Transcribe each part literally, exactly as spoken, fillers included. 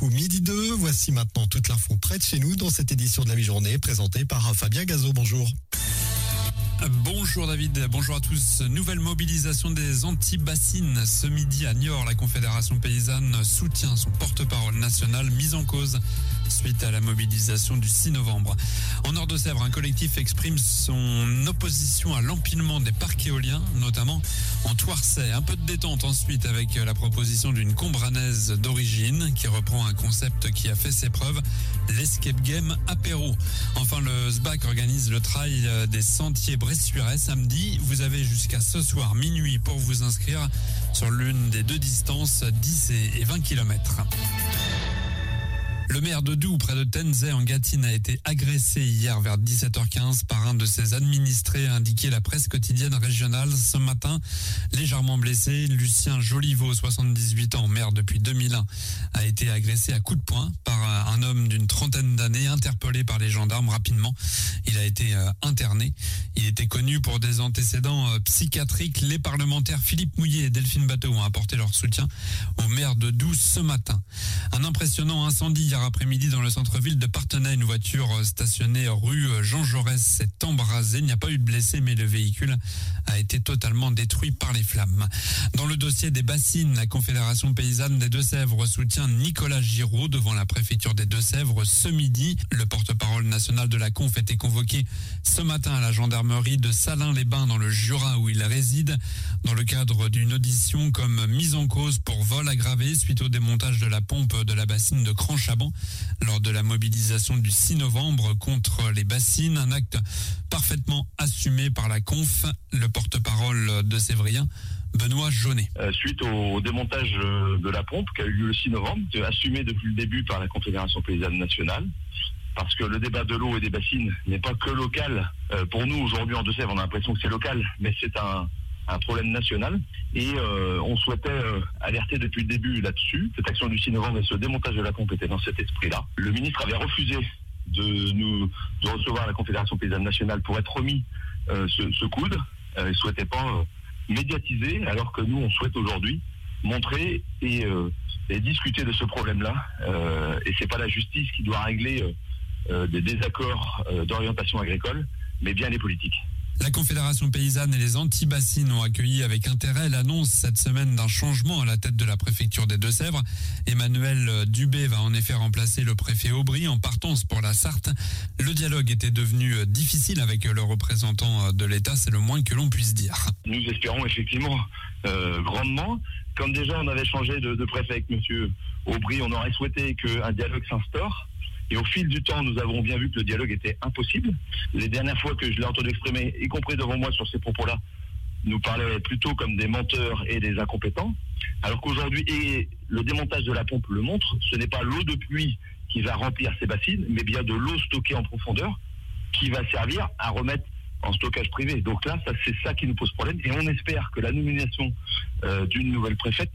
l'info midi deux. Voici maintenant toute l'info près de chez nous dans cette édition de la mi-journée présentée par Fabien Gazot. Bonjour. Bonjour David, bonjour à tous. Nouvelle mobilisation des anti-bassines. Ce midi à Niort, la Confédération paysanne soutient son porte-parole national mis en cause suite à la mobilisation du six novembre. En Nord-de-Sèvres, un collectif exprime son opposition à l'empilement des parcs éoliens, notamment en Thouarçay. Un peu de détente ensuite avec la proposition d'une combranaise d'origine qui reprend un concept qui a fait ses preuves, l'escape game apéro. Enfin, le S B A C organise le trail des sentiers Bressuiret samedi. Vous avez jusqu'à ce soir minuit pour vous inscrire sur l'une des deux distances, dix et vingt kilomètres. Le maire de Doue, près de Tenzay en Gâtine, a été agressé hier vers dix-sept heures quinze par un de ses administrés, a indiqué la presse quotidienne régionale ce matin. Légèrement blessé, Lucien Joliveau, soixante-dix-huit ans, maire depuis deux mille un, a été agressé à coups de poing par un homme d'une trentaine d'années, interpellé par les gendarmes rapidement. Il a été interné. Il était connu pour des antécédents psychiatriques. Les parlementaires Philippe Mouillet et Delphine Bateau ont apporté leur soutien au maire de Doue ce matin. Un impressionnant incendie hier après-midi dans le centre-ville de Parthenay. Une voiture stationnée rue Jean Jaurès s'est embrasée. Il n'y a pas eu de blessés, mais le véhicule a été totalement détruit par les flammes. Dans le dossier des bassines, la Confédération paysanne des Deux-Sèvres soutient Nicolas Giraud devant la préfecture des Deux-Sèvres ce midi. Le porte-parole national de la Conf était convoqué ce matin à la gendarmerie de Salins-les-Bains dans le Jura où il réside dans le cadre d'une audition comme mise en cause pour vol aggravé suite au démontage de la pompe de la bassine de Cran-Chaban lors de la mobilisation du six novembre contre les bassines. Un acte parfaitement assumé par la Conf. Le porte-parole de Sévrien, Benoît Jaunet. Euh, suite au démontage de la pompe qui a eu lieu le six novembre, assumé depuis le début par la Confédération paysanne nationale, parce que le débat de l'eau et des bassines n'est pas que local. Euh, pour nous, aujourd'hui, en Deux-Sèvres, on a l'impression que c'est local, mais c'est un, un problème national. Et euh, on souhaitait euh, alerter depuis le début là-dessus. Cette action du six novembre et ce démontage de la pompe était dans cet esprit-là. Le ministre avait refusé de nous de recevoir la Confédération paysanne nationale pour être remis euh, ce, ce coude. Euh, il ne souhaitait pas euh, médiatiser, alors que nous, on souhaite aujourd'hui montrer et, euh, et discuter de ce problème-là. Euh, et c'est pas la justice qui doit régler euh, euh, des désaccords euh, d'orientation agricole, mais bien les politiques. La Confédération paysanne et les anti-bassines ont accueilli avec intérêt l'annonce cette semaine d'un changement à la tête de la préfecture des Deux-Sèvres. Emmanuel Dubé va en effet remplacer le préfet Aubry en partance pour la Sarthe. Le dialogue était devenu difficile avec le représentant de l'État, c'est le moins que l'on puisse dire. Nous espérons effectivement euh, grandement. Comme déjà on avait changé de, de préfet avec M. Aubry, on aurait souhaité qu'un dialogue s'instaure. Et au fil du temps, nous avons bien vu que le dialogue était impossible. Les dernières fois que je l'ai entendu exprimer, y compris devant moi sur ces propos-là, nous parlait plutôt comme des menteurs et des incompétents. Alors qu'aujourd'hui, et le démontage de la pompe le montre, ce n'est pas l'eau de pluie qui va remplir ces bassines, mais bien de l'eau stockée en profondeur qui va servir à remettre en stockage privé. Donc là, ça, c'est ça qui nous pose problème. Et on espère que la nomination euh, d'une nouvelle préfète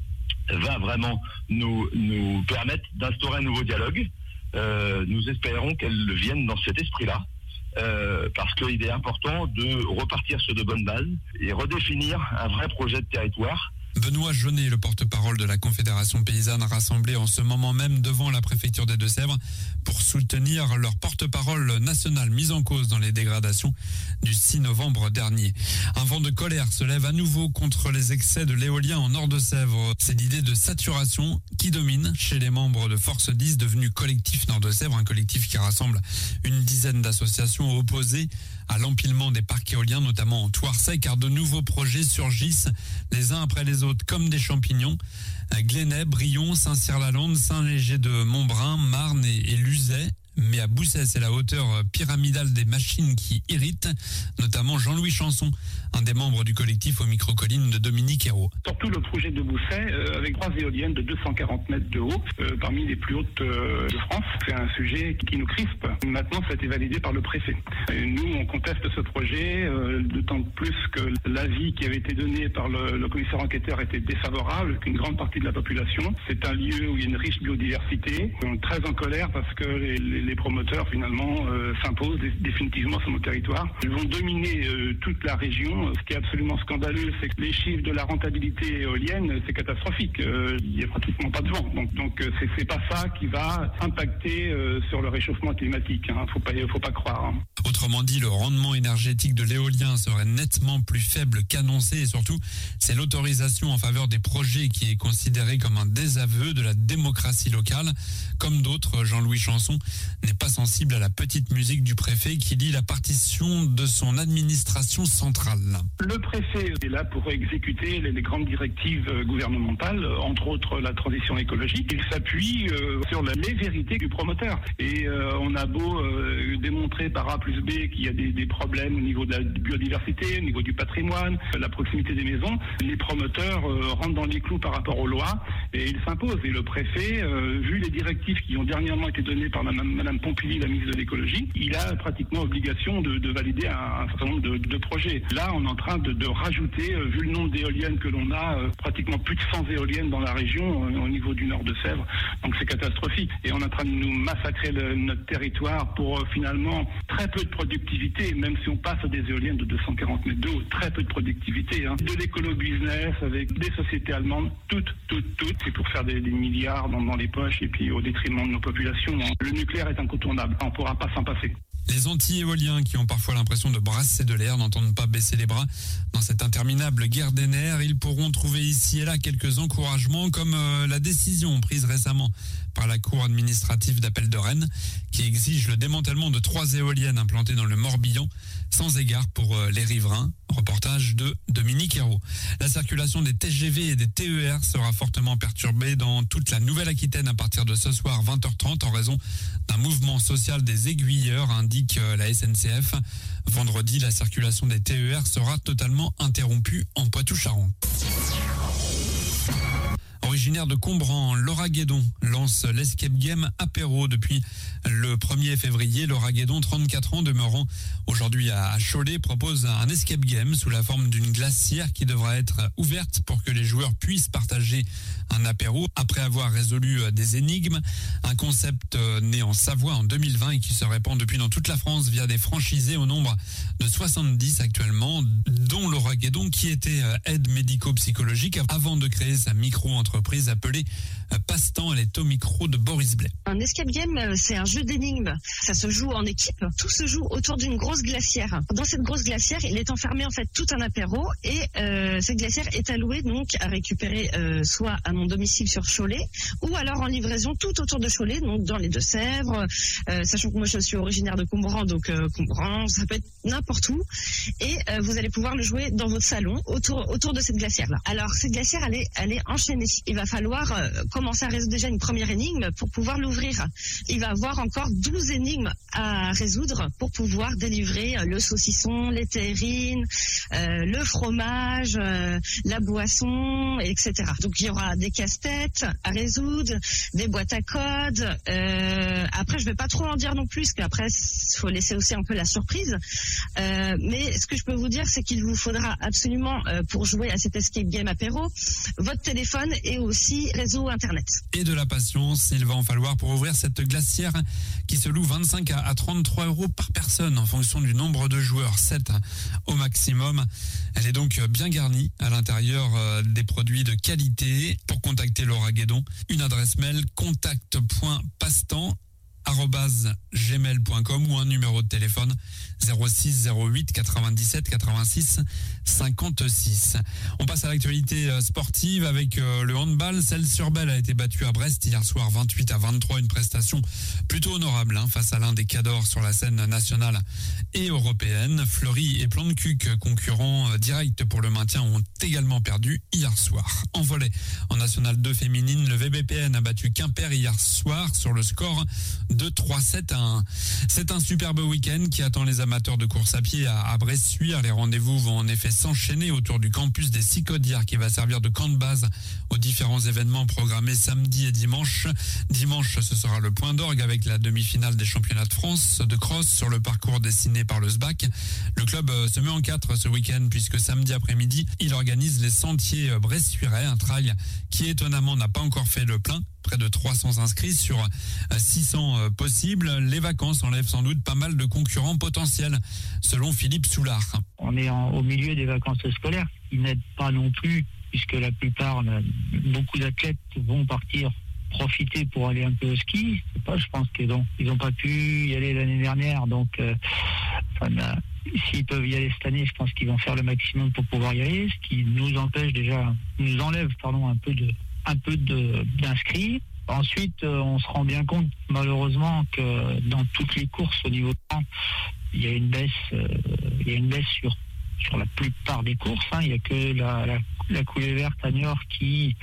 va vraiment nous, nous permettre d'instaurer un nouveau dialogue. Euh, nous espérons qu'elle vienne dans cet esprit-là, euh, parce qu'il est important de repartir sur de bonnes bases et redéfinir un vrai projet de territoire. Benoît Jaunet, le porte-parole de la Confédération paysanne, rassemblé en ce moment même devant la préfecture des Deux-Sèvres pour soutenir leur porte-parole national mis en cause dans les dégradations du six novembre dernier. Un vent de colère se lève à nouveau contre les excès de l'éolien en Nord-de-Sèvres. C'est l'idée de saturation qui domine chez les membres de Force dix, devenu collectif Nord-de-Sèvres, un collectif qui rassemble une dizaine d'associations opposées à l'empilement des parcs éoliens, notamment en Thouarçay, car de nouveaux projets surgissent les uns après les autres comme des champignons. Glenay, Brion, Saint-Cyr-la-Lande, Saint-Léger-de-Montbrun, Marne et, et Luzet. Mais à Bousset, c'est la hauteur pyramidale des machines qui irrite, notamment Jean-Louis Chanson, un des membres du collectif aux microcollines de Dominique Hérault. Surtout le projet de Bousset, euh, avec trois éoliennes de deux cent quarante mètres de haut, euh, parmi les plus hautes euh, de France. C'est un sujet qui nous crispe. Maintenant, ça a été validé par le préfet. Et nous, on conteste ce projet, euh, d'autant plus que l'avis qui avait été donné par le, le commissaire enquêteur était défavorable, qu'une grande partie de la population. C'est un lieu où il y a une riche biodiversité. On est très en colère parce que les, les les promoteurs finalement euh, s'imposent définitivement sur nos territoires. Ils vont dominer euh, toute la région maintenant, ce qui est absolument scandaleux, c'est que les chiffres de la rentabilité éolienne, c'est catastrophique. Euh, il n'y a pratiquement pas de vent. Donc, donc c'est, c'est pas ça qui va impacter euh, sur le réchauffement climatique. Hein. Faut pas, faut pas croire. Hein. Autrement dit, le rendement énergétique de l'éolien serait nettement plus faible qu'annoncé et surtout, c'est l'autorisation en faveur des projets qui est considérée comme un désaveu de la démocratie locale. Comme d'autres, Jean-Louis Chanson n'est pas sensible à la petite musique du préfet qui lit la partition de son administration centrale. Le préfet est là pour exécuter les, les grandes directives gouvernementales, entre autres la transition écologique. Il s'appuie euh, sur la, les vérités du promoteur. Et euh, on a beau euh, démontrer par A plus B qu'il y a des, des problèmes au niveau de la biodiversité, au niveau du patrimoine, la proximité des maisons, les promoteurs euh, rentrent dans les clous par rapport aux lois et ils s'imposent. Et le préfet, euh, vu les directives qui ont dernièrement été données par Mme, Mme Pompili, la ministre de l'écologie, il a pratiquement obligation de, de valider un, un certain nombre de, de projets. Là, on est en train de, de rajouter, euh, vu le nombre d'éoliennes que l'on a, euh, pratiquement plus de cent éoliennes dans la région, euh, au niveau du nord de Sèvres. Donc c'est catastrophique. Et on est en train de nous massacrer le, notre territoire pour euh, finalement très peu de productivité, même si on passe à des éoliennes de deux cent quarante mètres de haut, très peu de productivité. Hein. De l'écolo-business avec des sociétés allemandes, toutes, toutes, toutes, c'est pour faire des, des milliards dans, dans les poches et puis au détriment de nos populations. Hein. Le nucléaire est incontournable, on ne pourra pas s'en passer. Les anti-éoliens qui ont parfois l'impression de brasser de l'air n'entendent pas baisser les bras. Dans cette interminable guerre des nerfs, ils pourront trouver ici et là quelques encouragements comme euh, la décision prise récemment par la Cour administrative d'appel de Rennes qui exige le démantèlement de trois éoliennes implantées dans le Morbihan sans égard pour euh, les riverains. Reportage de Dominique Hérault. La circulation des T G V et des T E R sera fortement perturbée dans toute la Nouvelle-Aquitaine à partir de ce soir vingt heures trente en raison d'un mouvement social des aiguilleurs, indique la S N C F. Vendredi, la circulation des T E R sera totalement interrompue en Poitou-Charentes. Originaire de Combran, Laura Guédon lance l'escape game apéro depuis le premier février. Laura Guédon, trente-quatre ans, demeurant aujourd'hui à Cholet, propose un escape game sous la forme d'une glacière qui devra être ouverte pour que les joueurs puissent partager un apéro après avoir résolu des énigmes. Un concept né en Savoie en deux mille vingt et qui se répand depuis dans toute la France via des franchisés au nombre de soixante-dix actuellement, dont Laura Guédon qui était aide médico-psychologique avant de créer sa micro-entreprise appelée Passe-temps. Elle est au micro de Boris Blais. Un escape game, c'est un jeu d'énigmes. Ça se joue en équipe. Tout se joue autour d'une grosse glacière. Dans cette grosse glacière, il est enfermé en fait tout un apéro et euh, cette glacière est allouée donc à récupérer euh, soit à mon domicile sur Cholet ou alors en livraison tout autour de Cholet, donc dans les Deux-Sèvres. Euh, sachant que moi je suis originaire de Combran, donc euh, Combran, ça peut être n'importe où. Et euh, vous allez pouvoir le jouer dans votre salon autour autour de cette glacière-là. Alors cette glacière, elle est elle est enchaînée. Il va falloir euh, commencer à résoudre déjà une première énigme pour pouvoir l'ouvrir. Il va avoir encore douze énigmes à résoudre pour pouvoir délivrer le saucisson, les terrines, euh, le fromage, euh, la boisson, et cetera. Donc il y aura des casse-têtes à résoudre, des boîtes à codes. Euh, après, je vais pas trop en dire non plus, parce qu'après, il faut laisser aussi un peu la surprise. Euh, mais ce que je peux vous dire, c'est qu'il vous faudra absolument, euh, pour jouer à cet escape game apéro, votre téléphone et aussi réseau Internet. Et de la patience, il va en falloir pour ouvrir cette glacière qui se loue vingt-cinq à trente-trois euros par personne en fonction du nombre de joueurs, sept au maximum. Elle est donc bien garnie à l'intérieur des produits de qualité. Pour contacter Laura Guédon, une adresse mail contact point passe-temps arobase gmail point com ou un numéro de téléphone zéro six zéro huit quatre-vingt-dix-sept quatre-vingt-six cinquante-six. On passe à l'actualité sportive avec le handball. Celles-sur-Belle a été battue à Brest hier soir vingt-huit à vingt-trois, une prestation plutôt honorable hein, face à l'un des cadors sur la scène nationale et européenne. Fleury et Plantecuq, concurrents directs pour le maintien, ont également perdu hier soir. En volley, en National deux féminine, le V B P N a battu Quimper hier soir sur le score de trois sept à un. C'est un superbe week-end qui attend les amateurs de course à pied à, à Bressuire. Les rendez-vous vont en effet s'enchaîner autour du campus des Sicaudières qui va servir de camp de base aux différents événements programmés samedi et dimanche. Dimanche, ce sera le point d'orgue avec la demi-finale des championnats de France de cross sur le parcours dessiné par le S B A C. Le club se met en quatre ce week-end puisque samedi après-midi, il organise les Sentiers Bressuirais, un trail qui étonnamment n'a pas encore fait le plein. Près de trois cents inscrits sur six cents euh, possible. Les vacances enlèvent sans doute pas mal de concurrents potentiels, selon Philippe Soulard. On est en, au milieu des vacances scolaires, ce qui n'aide pas non plus, puisque la plupart, beaucoup d'athlètes vont partir profiter pour aller un peu au ski. C'est pas, je pense qu'ils ont, ils ont pas pu y aller l'année dernière, donc euh, ça n'a, s'ils peuvent y aller cette année, je pense qu'ils vont faire le maximum pour pouvoir y aller, ce qui nous empêche déjà, nous enlève pardon un peu de, un peu de d'inscrits. Ensuite, euh, on se rend bien compte malheureusement que dans toutes les courses au niveau de temps, il y a une baisse, euh, il y a une baisse sur sur la plupart des courses. Hein. Il n'y a que la, la, la coulée verte à Niort qui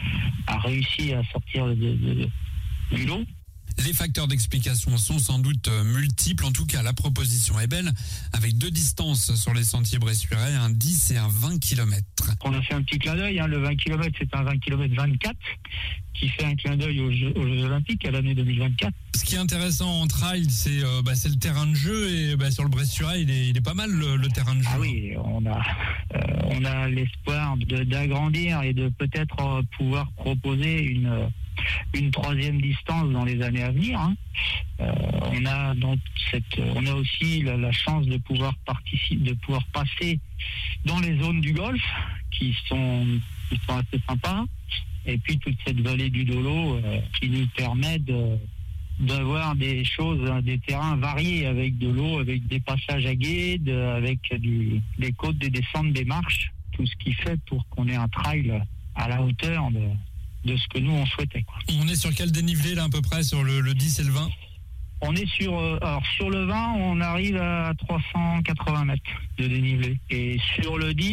a réussi à sortir de, de, de, du lot. Les facteurs d'explication sont sans doute multiples. En tout cas, la proposition est belle, avec deux distances sur les sentiers bressurais, un dix et un vingt kilomètres. On a fait un petit clin d'œil. Hein. Le vingt kilomètres, c'est un vingt kilomètres vingt-quatre qui fait un clin d'œil aux Jeux, aux Jeux Olympiques à l'année deux mille vingt-quatre. Ce qui est intéressant en trail, c'est, euh, bah, c'est le terrain de jeu. Et bah, sur le bressurais, il est, il est pas mal le, le terrain de jeu. Ah oui, on a, euh, on a l'espoir de, d'agrandir et de peut-être euh, pouvoir proposer une... Euh, une troisième distance dans les années à venir. Hein. Euh, on a donc cette, on a aussi la, la chance de pouvoir participer, de pouvoir passer dans les zones du golfe qui sont, qui sont assez sympas. Et puis toute cette vallée du Dolo euh, qui nous permet de d'avoir des choses, des terrains variés avec de l'eau, avec des passages à gué, avec du, des côtes, des descentes, des marches, tout ce qui fait pour qu'on ait un trail à la hauteur de de ce que nous on souhaitait, quoi. On est sur quel dénivelé là à peu près sur le, le dix et le vingt? On est sur, euh, alors sur le vingt, on arrive à trois cent quatre-vingts mètres de dénivelé. Et sur le dix,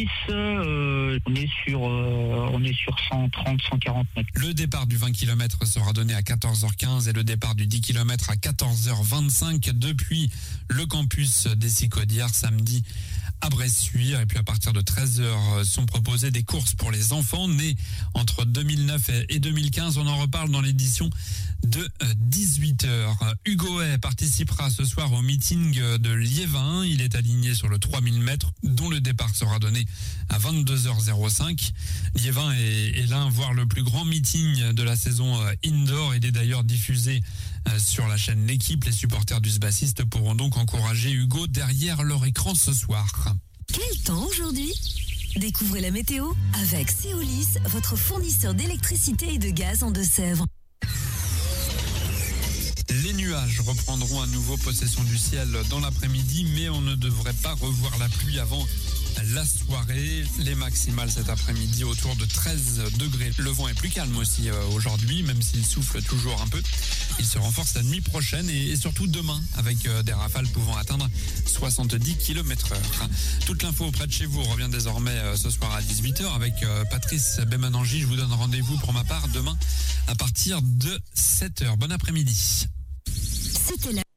euh, on est sur, euh, on est sur cent trente, cent quarante mètres. Le départ du vingt kilomètres sera donné à quatorze heures quinze et le départ du dix kilomètres à quatorze heures vingt-cinq depuis le campus des Sicaudières samedi à Bressuire. Et puis à partir de treize heures sont proposées des courses pour les enfants nés entre deux mille neuf et deux mille quinze. On en reparle dans l'édition de dix-huit heures. Hugo Hay participera ce soir au meeting de Liévin. Il est aligné sur le trois mille mètres dont le départ sera donné à vingt-deux heures cinq. Liévin est, est l'un, voire le plus grand meeting de la saison indoor. Il est d'ailleurs diffusé sur la chaîne L'équipe. Les supporters du Sbassiste pourront donc encourager Hugo derrière leur écran ce soir. Quel temps aujourd'hui ? Découvrez la météo avec Céolis, votre fournisseur d'électricité et de gaz en Deux-Sèvres. Les nuages reprendront à nouveau possession du ciel dans l'après-midi, mais on ne devrait pas revoir la pluie avant la soirée. Les maximales cet après-midi autour de treize degrés. Le vent est plus calme aussi aujourd'hui, même s'il souffle toujours un peu. Il se renforce la nuit prochaine et surtout demain, avec des rafales pouvant atteindre soixante-dix kilomètres heure. Toute l'info auprès de chez vous revient désormais ce soir à dix-huit heures avec Patrice Bémanangi. Je vous donne rendez-vous pour ma part demain à partir de sept heures. Bon après-midi. C'était la